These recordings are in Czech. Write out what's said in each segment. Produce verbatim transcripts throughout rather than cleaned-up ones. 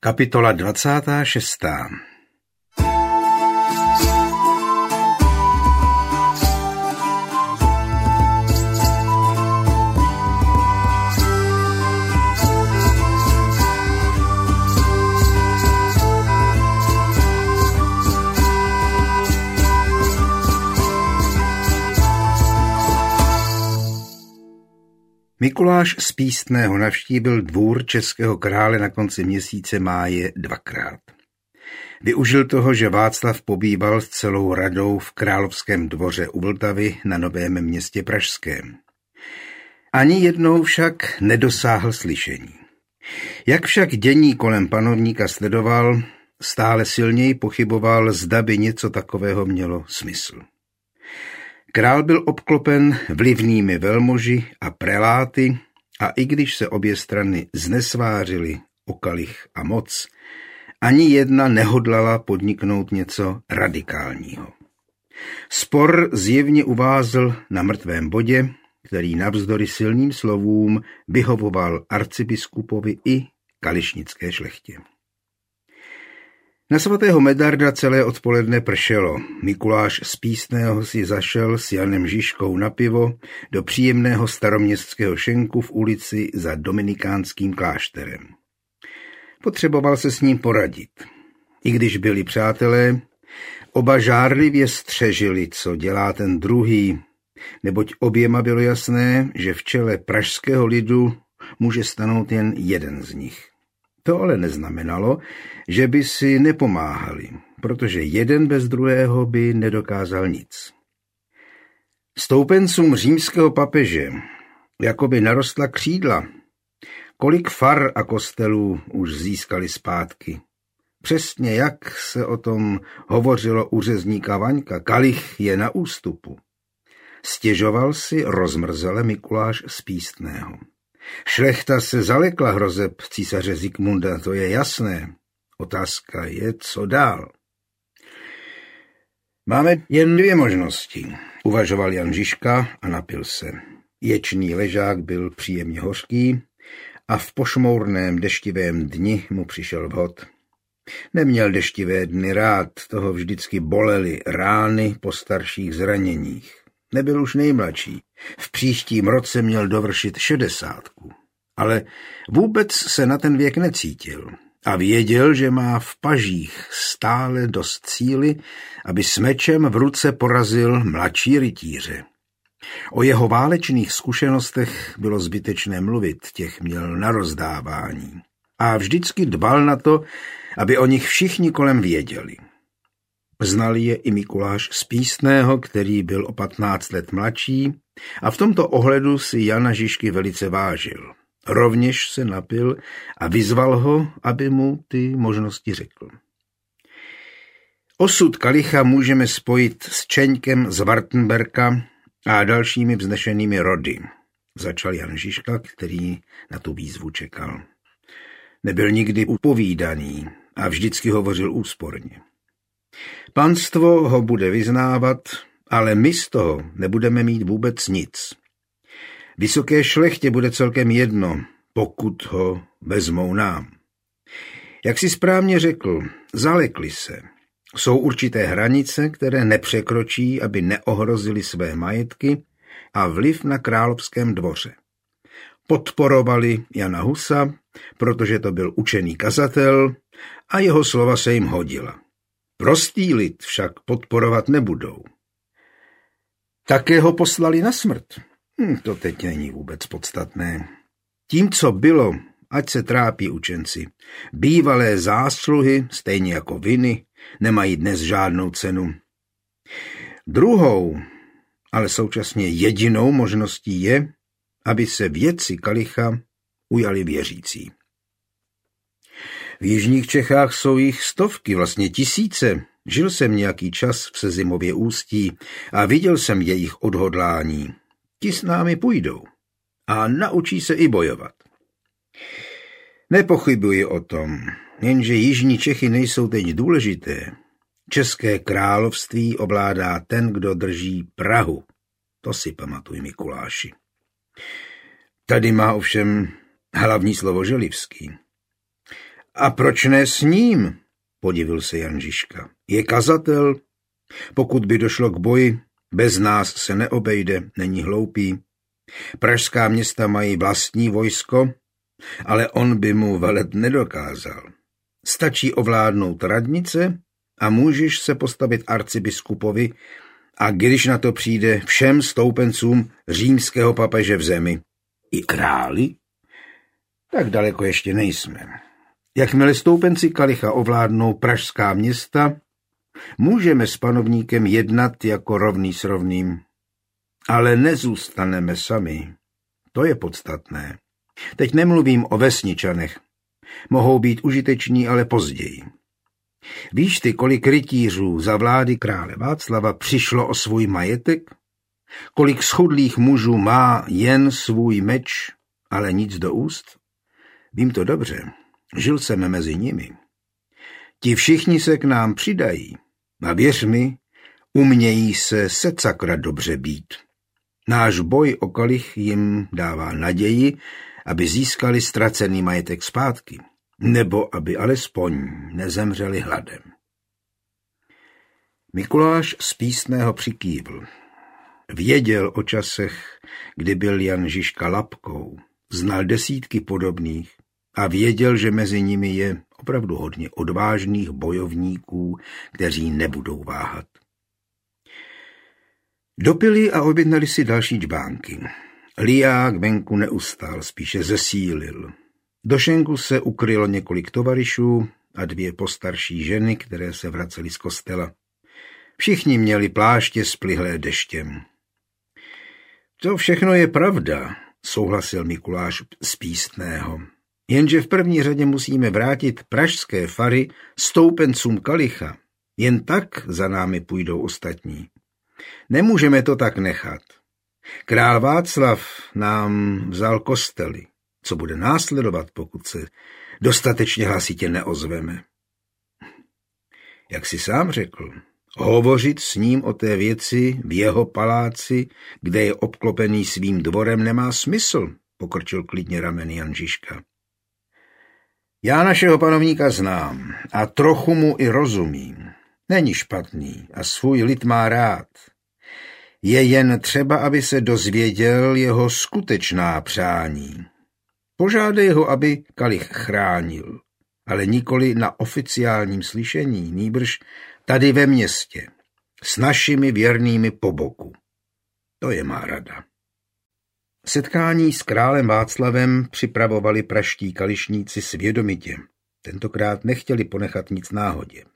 Kapitola dvacátá šestá. Mikuláš z Pístného navštívil dvůr českého krále na konci měsíce máje dvakrát. Využil toho, že Václav pobýval s celou radou v královském dvoře u Vltavy na Novém Městě pražském. Ani jednou však nedosáhl slyšení. Jak však dění kolem panovníka sledoval, stále silněji pochyboval, zda by něco takového mělo smysl. Král byl obklopen vlivnými velmoži a preláty a i když se obě strany znesvářily o kalich a moc, ani jedna nehodlala podniknout něco radikálního. Spor zjevně uvázl na mrtvém bodě, který navzdory silným slovům vyhovoval arcibiskupovi i kališnické šlechtě. Na svatého Medarda celé odpoledne pršelo. Mikuláš z Pístného si zašel s Janem Žižkou na pivo do příjemného staroměstského šenku v ulici za dominikánským klášterem. Potřeboval se s ním poradit. I když byli přátelé, oba žárlivě střežili, co dělá ten druhý, neboť oběma bylo jasné, že v čele pražského lidu může stanout jen jeden z nich. To ale neznamenalo, že by si nepomáhali, protože jeden bez druhého by nedokázal nic. Stoupencům římského papeže jakoby narostla křídla. Kolik far a kostelů už získali zpátky. Přesně jak se o tom hovořilo u řezníka Vaňka, kalich je na ústupu. Stěžoval si rozmrzele Mikuláš z Pístného. Šlechta se zalekla hrozeb císaře Zikmunda, to je jasné. Otázka je, co dál. Máme jen dvě možnosti, uvažoval Jan Žižka a napil se. Ječný ležák byl příjemně hořký a v pošmourném deštivém dni mu přišel vhod. Neměl deštivé dny rád, toho vždycky bolely rány po starších zraněních. Nebyl už nejmladší. V příštím roce měl dovršit šedesátku. Ale vůbec se na ten věk necítil a věděl, že má v pažích stále dost síly, aby s mečem v ruce porazil mladší rytíře. O jeho válečných zkušenostech bylo zbytečné mluvit, těch měl na rozdávání. A vždycky dbal na to, aby o nich všichni kolem věděli. Znal je i Mikuláš z Pístného, který byl o patnáct let mladší, a v tomto ohledu si Jana Žižky velice vážil. Rovněž se napil a vyzval ho, aby mu ty možnosti řekl. Osud kalicha můžeme spojit s Čeňkem z Wartenberka a dalšími vznešenými rody, začal Jan Žižka, který na tu výzvu čekal. Nebyl nikdy upovídaný a vždycky hovořil úsporně. Panstvo ho bude vyznávat, ale my z toho nebudeme mít vůbec nic. Vysoké šlechtě bude celkem jedno, pokud ho vezmou nám. Jak si správně řekl, zalekli se. Jsou určité hranice, které nepřekročí, aby neohrozili své majetky a vliv na královském dvoře. Podporovali Jana Husa, protože to byl učený kazatel a jeho slova se jim hodila. Prostý lid však podporovat nebudou. Také ho poslali na smrt. Hm, to teď není vůbec podstatné. Tím, co bylo, ať se trápí učenci. Bývalé zásluhy, stejně jako viny, nemají dnes žádnou cenu. Druhou, ale současně jedinou možností je, aby se věci kalicha ujali věřící. V jižních Čechách jsou jich stovky, vlastně tisíce. Žil jsem nějaký čas v Sezimově Ústí a viděl jsem jejich odhodlání. Ti s námi půjdou a naučí se i bojovat. Nepochybuji o tom, jenže jižní Čechy nejsou teď důležité. České království ovládá ten, kdo drží Prahu. To si pamatuj, Mikuláši. Tady má ovšem hlavní slovo Želivský. A proč ne s ním? Podivil se Jan Žižka. Je kazatel. Pokud by došlo k boji, bez nás se neobejde, není hloupý. Pražská města mají vlastní vojsko, ale on by mu velet nedokázal. Stačí ovládnout radnice a můžeš se postavit arcibiskupovi a když na to přijde všem stoupencům římského papeže v zemi. I králi? Tak daleko ještě nejsme. Jakmile stoupenci Kalicha ovládnou pražská města, můžeme s panovníkem jednat jako rovný s rovným. Ale nezůstaneme sami. To je podstatné. Teď nemluvím o vesničanech. Mohou být užiteční, ale později. Víš ty, kolik rytířů za vlády krále Václava přišlo o svůj majetek? Kolik schudlých mužů má jen svůj meč, ale nic do úst? Vím to dobře. Žil jsem mezi nimi. Ti všichni se k nám přidají. A věř mi, umějí se secakra dobře být. Náš boj o Kalich jim dává naději, aby získali ztracený majetek zpátky, nebo aby alespoň nezemřeli hladem. Mikuláš z Písného přikývl. Věděl o časech, kdy byl Jan Žižka labkou, znal desítky podobných a věděl, že mezi nimi je opravdu hodně odvážných bojovníků, kteří nebudou váhat. Dopili a objednali si další džbánky. Liák venku neustál, spíše zesílil. Do šenku se ukrylo několik tovarišů a dvě postarší ženy, které se vracely z kostela. Všichni měli pláště splihlé deštěm. To všechno je pravda, souhlasil Mikuláš z Pístného. Jenže v první řadě musíme vrátit pražské fary stoupencům Kalicha. Jen tak za námi půjdou ostatní. Nemůžeme to tak nechat. Král Václav nám vzal kostely. Co bude následovat, pokud se dostatečně hlasitě neozveme? Jak jsi sám řekl, hovořit s ním o té věci v jeho paláci, kde je obklopený svým dvorem, nemá smysl, pokrčil klidně rameny Jan Žižka. Já našeho panovníka znám a trochu mu i rozumím. Není špatný a svůj lid má rád. Je jen třeba, aby se dozvěděl jeho skutečná přání. Požádej ho, aby Kalich chránil, ale nikoli na oficiálním slyšení, nýbrž tady ve městě, s našimi věrnými po boku. To je má rada. Setkání s králem Václavem připravovali pražští kališníci svědomitě. Tentokrát nechtěli ponechat nic náhodě.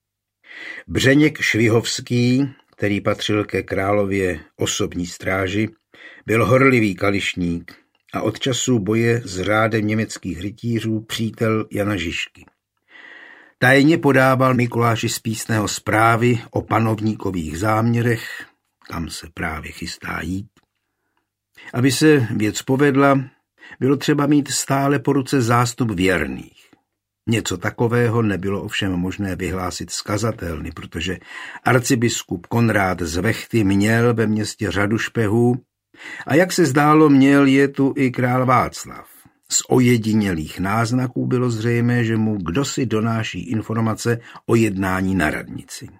Břeněk Švihovský, který patřil ke králově osobní stráži, byl horlivý kališník a od času boje s řádem německých rytířů přítel Jana Žižky. Tajně podával Mikuláši z Písného zprávy o panovníkových záměrech, kam se právě chystá jít. Aby se věc povedla, bylo třeba mít stále po ruce zástup věrných. Něco takového nebylo ovšem možné vyhlásit z kazatelny, protože arcibiskup Konrád z Vechty měl ve městě řadu špehů a jak se zdálo, měl je tu i král Václav. Z ojedinělých náznaků bylo zřejmé, že mu kdosi donáší informace o jednání na radnici.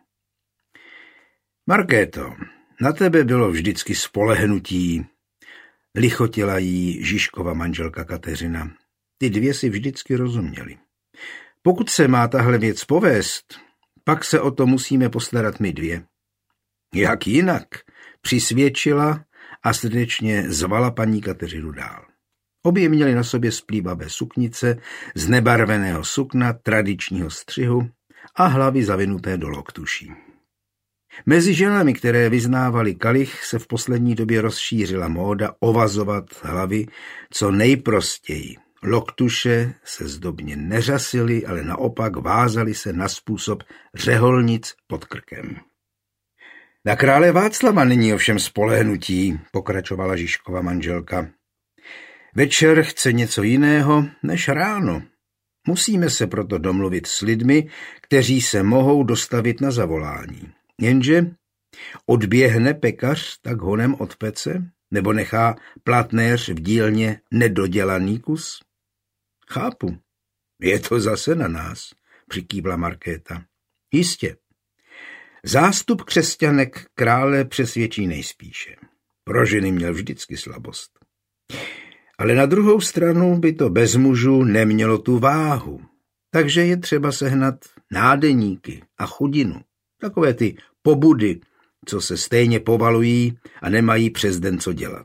Markéto, na tebe bylo vždycky spolehnutí, lichotila jí Žižkova manželka Kateřina. Ty dvě si vždycky rozuměli. Pokud se má tahle věc povést, pak se o to musíme postarat my dvě. Jak jinak, přisvědčila a srdečně zvala paní Kateřinu dál. Obě měly na sobě splývavé suknice z nebarveného sukna tradičního střihu a hlavy zavinuté do loktuší. Mezi ženami, které vyznávaly Kalich, se v poslední době rozšířila móda ovazovat hlavy co nejprostěji. Loktuše se zdobně neřasily, ale naopak vázaly se na způsob řeholnic pod krkem. Na krále Václava není ovšem spolehnutí, pokračovala Žižkova manželka. Večer chce něco jiného než ráno. Musíme se proto domluvit s lidmi, kteří se mohou dostavit na zavolání. Jenže odběhne pekař tak honem od pece, nebo nechá platnéř v dílně nedodělaný kus? Chápu. Je to zase na nás, přikývla Markéta. Jistě. Zástup křesťanek krále přesvědčí nejspíše. Pro ženy měl vždycky slabost. Ale na druhou stranu by to bez mužů nemělo tu váhu. Takže je třeba sehnat nádeníky a chudinu. Takové ty pobudy, co se stejně povalují a nemají přes den co dělat.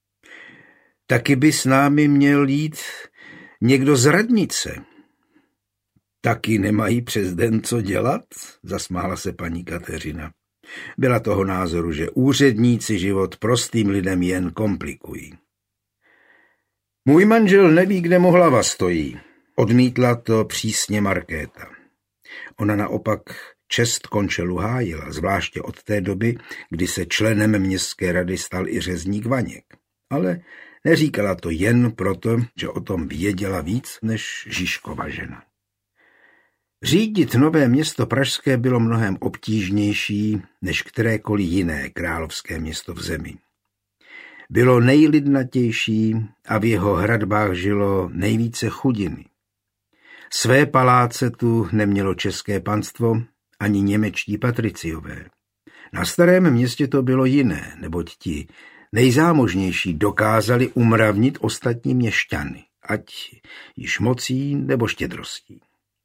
Taky by s námi měl jít někdo z radnice. Taky nemají přes den co dělat? Zasmála se paní Kateřina. Byla toho názoru, že úředníci život prostým lidem jen komplikují. Můj manžel neví, kde mu hlava stojí. Odmítla to přísně Markéta. Ona naopak čest končelu hájila, zvláště od té doby, kdy se členem městské rady stal i řezník Vaněk. Ale neříkala to jen proto, že o tom věděla víc než Žižkova žena. Řídit nové město pražské bylo mnohem obtížnější než kterékoliv jiné královské město v zemi. Bylo nejlidnatější a v jeho hradbách žilo nejvíce chudiny. Své paláce tu nemělo české panstvo ani němečtí patriciové. Na starém městě to bylo jiné, neboť ti nejzámožnější dokázali umravnit ostatní měšťany, ať již mocí nebo štědrostí.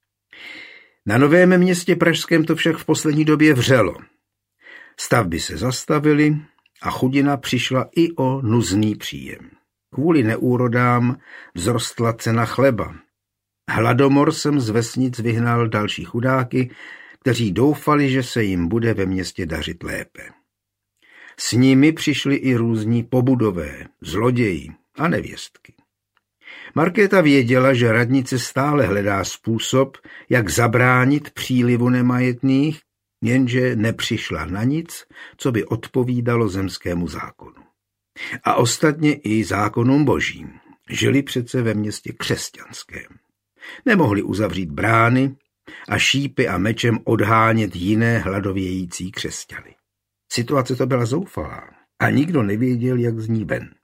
Na novém městě pražském to však v poslední době vřelo. Stavby se zastavily a chudina přišla i o nuzný příjem. Kvůli neúrodám vzrostla cena chleba. Hladomor sem z vesnic vyhnal další chudáky, kteří doufali, že se jim bude ve městě dařit lépe. S nimi přišli i různí pobudové, zloději a nevěstky. Markéta věděla, že radnice stále hledá způsob, jak zabránit přílivu nemajetných, jenže nepřišla na nic, co by odpovídalo zemskému zákonu. A ostatně i zákonům božím. Žili přece ve městě křesťanském. Nemohli uzavřít brány a šípy a mečem odhánět jiné hladovějící křesťany. Situace to byla zoufalá a nikdo nevěděl, jak z ní ven.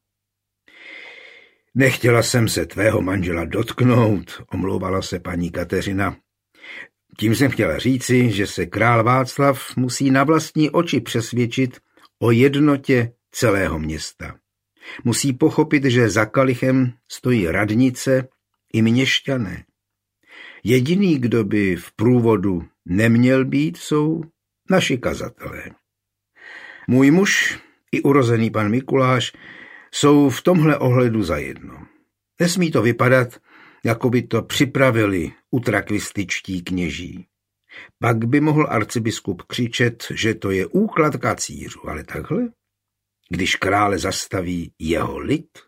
Nechtěla jsem se tvého manžela dotknout, omlouvala se paní Kateřina. Tím jsem chtěla říci, že se král Václav musí na vlastní oči přesvědčit o jednotě celého města. Musí pochopit, že za kalichem stojí radnice i měšťané. Jediný, kdo by v průvodu neměl být, jsou naši kazatelé. Můj muž i urozený pan Mikuláš jsou v tomhle ohledu zajedno. Nesmí to vypadat, jako by to připravili utrakvističtí kněží. Pak by mohl arcibiskup křičet, že to je úklad kacířů, ale takhle, když krále zastaví jeho lid.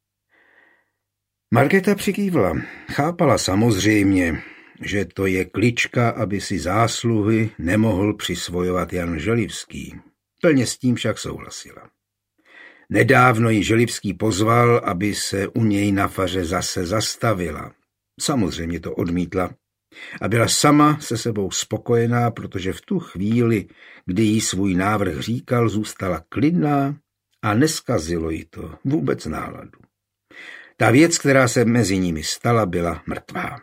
Markéta přikývla. Chápala samozřejmě, že to je klička, aby si zásluhy nemohl přisvojovat Jan Želivský. Plně s tím však souhlasila. Nedávno ji Želivský pozval, aby se u něj na faře zase zastavila. Samozřejmě to odmítla a byla sama se sebou spokojená, protože v tu chvíli, kdy jí svůj návrh říkal, zůstala klidná a neskazilo jí to vůbec náladu. Ta věc, která se mezi nimi stala, byla mrtvá.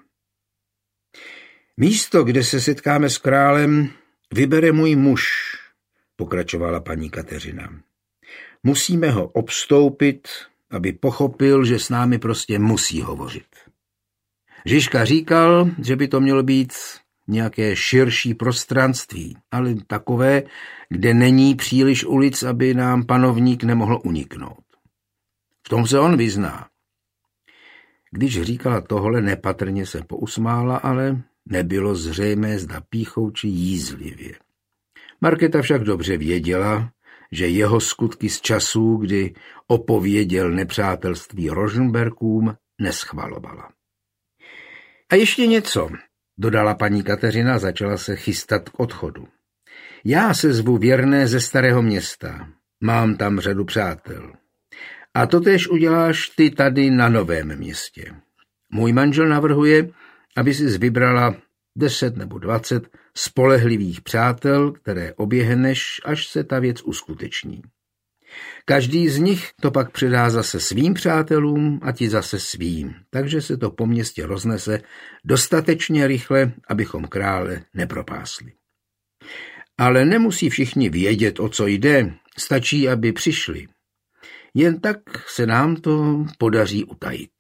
Místo, kde se setkáme s králem, vybere můj muž, pokračovala paní Kateřina. Musíme ho obstoupit, aby pochopil, že s námi prostě musí hovořit. Žižka říkal, že by to mělo být nějaké širší prostranství, ale takové, kde není příliš ulic, aby nám panovník nemohl uniknout. V tom se on vyzná. Když říkala tohle, nepatrně se pousmála, ale nebylo zřejmé, zda pýchou či jízlivě. Markéta však dobře věděla, že jeho skutky z časů, kdy opověděl nepřátelství Rožmberkům, neschvalovala. A ještě něco, dodala paní Kateřina a začala se chystat k odchodu. Já se zvu věrné ze Starého Města, mám tam řadu přátel. A totéž uděláš ty tady na Novém Městě. Můj manžel navrhuje, aby si vybrala deset nebo dvacet spolehlivých přátel, které oběhneš, až se ta věc uskuteční. Každý z nich to pak předá zase svým přátelům a ti zase svým, takže se to po městě roznese dostatečně rychle, abychom krále nepropásli. Ale nemusí všichni vědět, o co jde, stačí, aby přišli. Jen tak se nám to podaří utajit.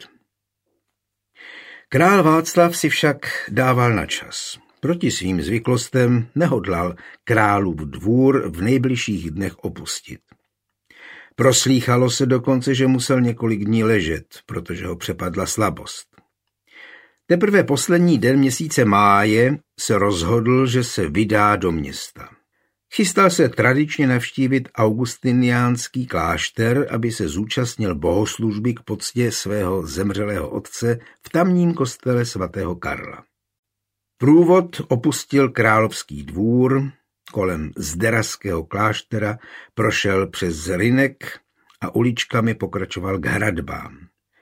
Král Václav si však dával na čas. Proti svým zvyklostem nehodlal králův dvůr v nejbližších dnech opustit. Proslýchalo se dokonce, že musel několik dní ležet, protože ho přepadla slabost. Teprve poslední den měsíce máje se rozhodl, že se vydá do města. Chystal se tradičně navštívit augustiniánský klášter, aby se zúčastnil bohoslužby k poctě svého zemřelého otce v tamním kostele svatého Karla. Průvod opustil královský dvůr, kolem Zderaského kláštera prošel přes rynek a uličkami pokračoval k hradbám.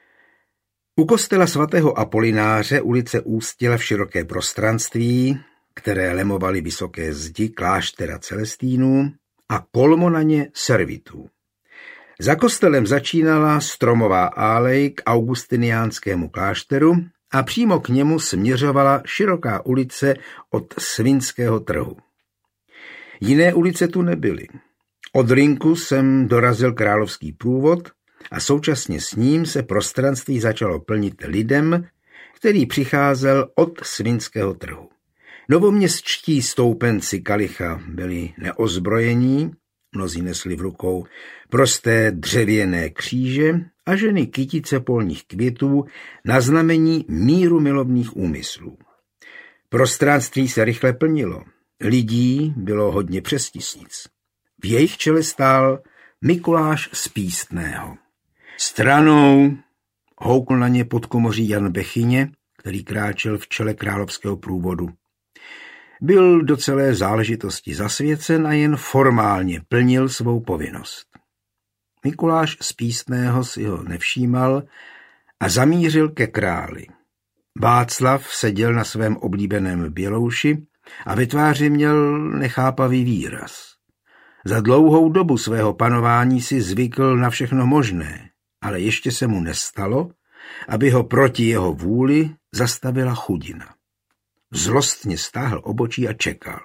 U kostela svatého Apolináře ulice ústila v široké prostranství, které lemovaly vysoké zdi kláštera Celestínů a kolmo na ně servitů. Za kostelem začínala stromová álej k augustiniánskému klášteru a přímo k němu směřovala široká ulice od Svinského trhu. Jiné ulice tu nebyly. Od rynku sem dorazil královský průvod a současně s ním se prostranství začalo plnit lidem, který přicházel od Svinského trhu. Novoměstští stoupenci kalicha byli neozbrojení, mnozí nesli v rukou prosté dřevěné kříže a ženy kytice polních květů na znamení míru milovných úmyslů. Prostranství se rychle plnilo. Lidí bylo hodně přes tisíc. V jejich čele stál Mikuláš z Pístného. Stranou houkl na ně podkomoří Jan Bechyně, který kráčel v čele královského průvodu. Byl do celé záležitosti zasvěcen a jen formálně plnil svou povinnost. Mikuláš z Pístného si ho nevšímal a zamířil ke králi. Václav seděl na svém oblíbeném bělouši a ve tváři měl nechápavý výraz. Za dlouhou dobu svého panování si zvykl na všechno možné, ale ještě se mu nestalo, aby ho proti jeho vůli zastavila chudina. Zlostně stáhl obočí a čekal.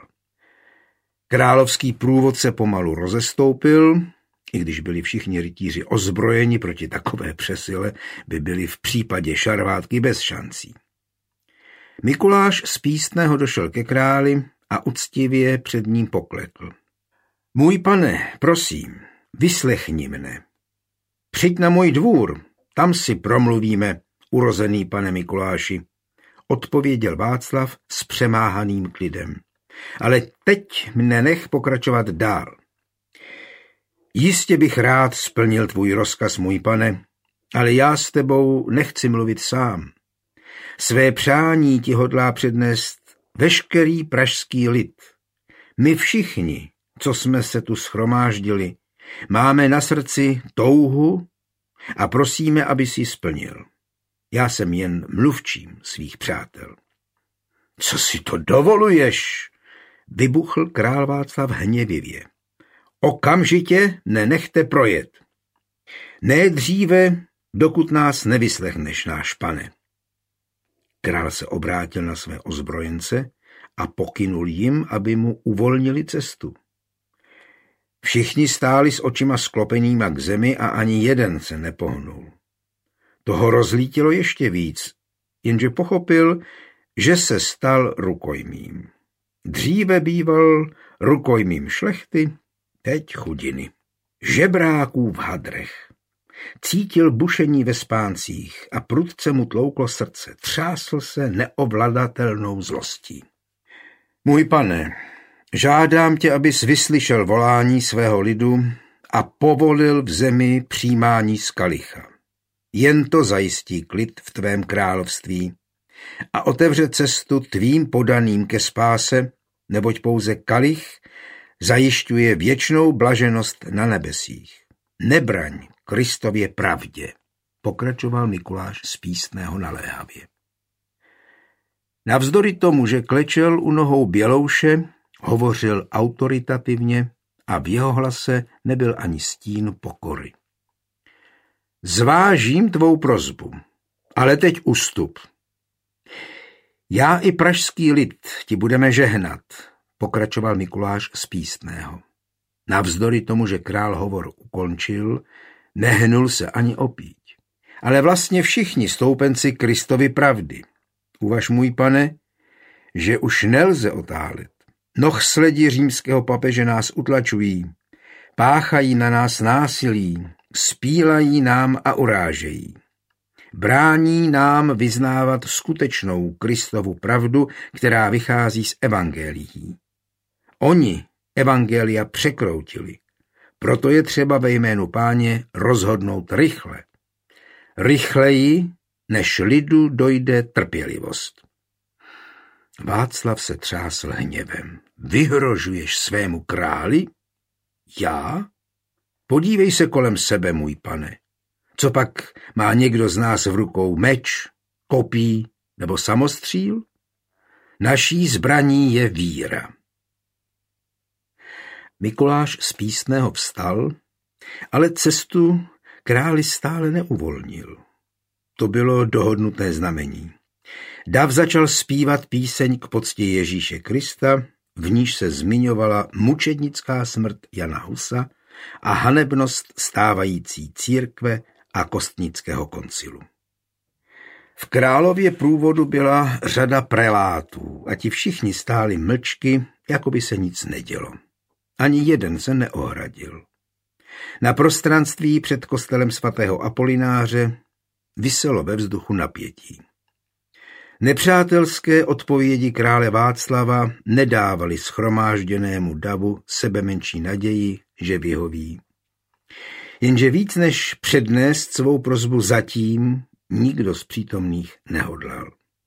Královský průvod se pomalu rozestoupil, i když byli všichni rytíři ozbrojeni proti takové přesile, by byli v případě šarvátky bez šancí. Mikuláš z Pístného došel ke králi a uctivě před ním poklekl. Můj pane, prosím, vyslechni mne. Přijď na můj dvůr, tam si promluvíme, urozený pane Mikuláši, odpověděl Václav s přemáhaným klidem. Ale teď mne nech pokračovat dál. Jistě bych rád splnil tvůj rozkaz, můj pane, ale já s tebou nechci mluvit sám. Své přání ti hodlá přednést veškerý pražský lid. My všichni, co jsme se tu shromáždili, máme na srdci touhu a prosíme, aby si splnil. Já jsem jen mluvčím svých přátel. Co si to dovoluješ? Vybuchl král Václav hněvivě. Okamžitě nenechte projet. Ne dříve, dokud nás nevyslechneš, náš pane. Král se obrátil na své ozbrojence a pokynul jim, aby mu uvolnili cestu. Všichni stáli s očima sklopenýma k zemi a ani jeden se nepohnul. Toho rozlítilo ještě víc, jenže pochopil, že se stal rukojmím. Dříve býval rukojmím šlechty, teď chudiny. Žebráků v hadrech. Cítil bušení ve spáncích a prudce mu tlouklo srdce. Třásl se neovladatelnou zlostí. Můj pane, žádám tě, abys vyslyšel volání svého lidu a povolil v zemi přijímání z kalicha. Jen to zajistí klid v tvém království a otevře cestu tvým podaným ke spáse, neboť pouze kalich zajišťuje věčnou blaženost na nebesích. Nebraň Kristově pravdě, pokračoval Mikuláš z Pístného naléhavě. Navzdory tomu, že klečel u nohou bělouše, hovořil autoritativně a v jeho hlase nebyl ani stín pokory. Zvážím tvou prosbu, ale teď ustup. Já i pražský lid ti budeme žehnat, pokračoval Mikuláš z Pístného. Navzdory tomu, že král hovor ukončil, nehnul se ani opíť. Ale vlastně všichni stoupenci Kristovy pravdy. Uvaž, můj pane, že už nelze otálet. Noh sledi římského papeže nás utlačují, páchají na nás násilí, spílají nám a urážejí. Brání nám vyznávat skutečnou Kristovu pravdu, která vychází z evangelií. Oni evangelia překroutili, proto je třeba ve jménu Páně rozhodnout rychle. Rychleji, než lidu dojde trpělivost. Václav se třásl hněvem. Vyhrožuješ svému králi? Já? Podívej se kolem sebe, můj pane. Co pak má někdo z nás v rukou meč, kopí nebo samostříl? Naší zbraní je víra. Mikuláš z Pístného vstal, ale cestu králi stále neuvolnil. To bylo dohodnuté znamení. Dav začal zpívat píseň k pocti Ježíše Krista, v níž se zmiňovala mučednická smrt Jana Husa a hanebnost stávající církve a kostnického koncilu. V králově průvodu byla řada prelátů a ti všichni stáli mlčky, jako by se nic nedělo. Ani jeden se neohradil. Na prostranství před kostelem svatého Apolináře viselo ve vzduchu napětí. Nepřátelské odpovědi krále Václava nedávaly shromážděnému davu sebemenší naději, že vyhoví. Jenže víc než přednést svou prosbu zatím, nikdo z přítomných nehodlal.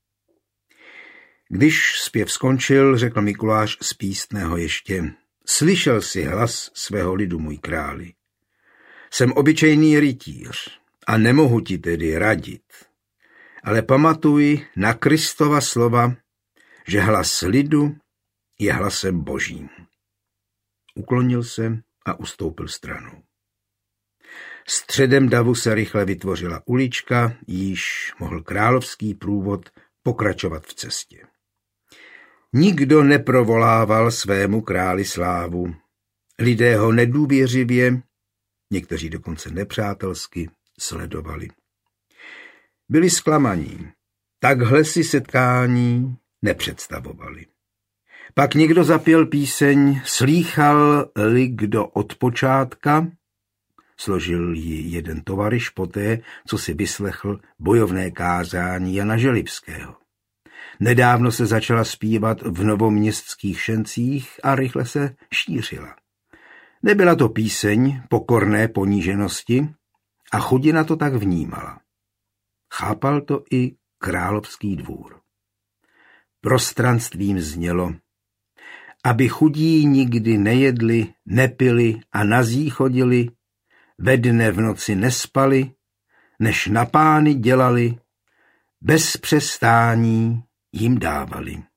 Když zpěv skončil, řekl Mikuláš z Pístného ještě: Slyšel si hlas svého lidu, můj králi. Jsem obyčejný rytíř a nemohu ti tedy radit. Ale pamatuj na Kristova slova, že hlas lidu je hlasem Božím. Uklonil se a ustoupil stranou. Středem davu se rychle vytvořila ulička, jíž mohl královský průvod pokračovat v cestě. Nikdo neprovolával svému králi slávu. Lidé ho nedůvěřivě, někteří dokonce nepřátelsky, sledovali. Byli zklamaní. Takhle si setkání nepředstavovali. Pak někdo zapěl píseň Slýchal-li kdo od počátka? Složil ji jeden tovaryš poté, co si vyslechl bojovné kázání Jana Želivského. Nedávno se začala zpívat v novoměstských šancích a rychle se šířila. Nebyla to píseň pokorné poníženosti a chudina to tak vnímala. Chápal to i královský dvůr. Prostranstvím znělo: aby chudí nikdy nejedli, nepili a nazí chodili, ve dne v noci nespali, než na pány dělali, bez přestání jim dávali.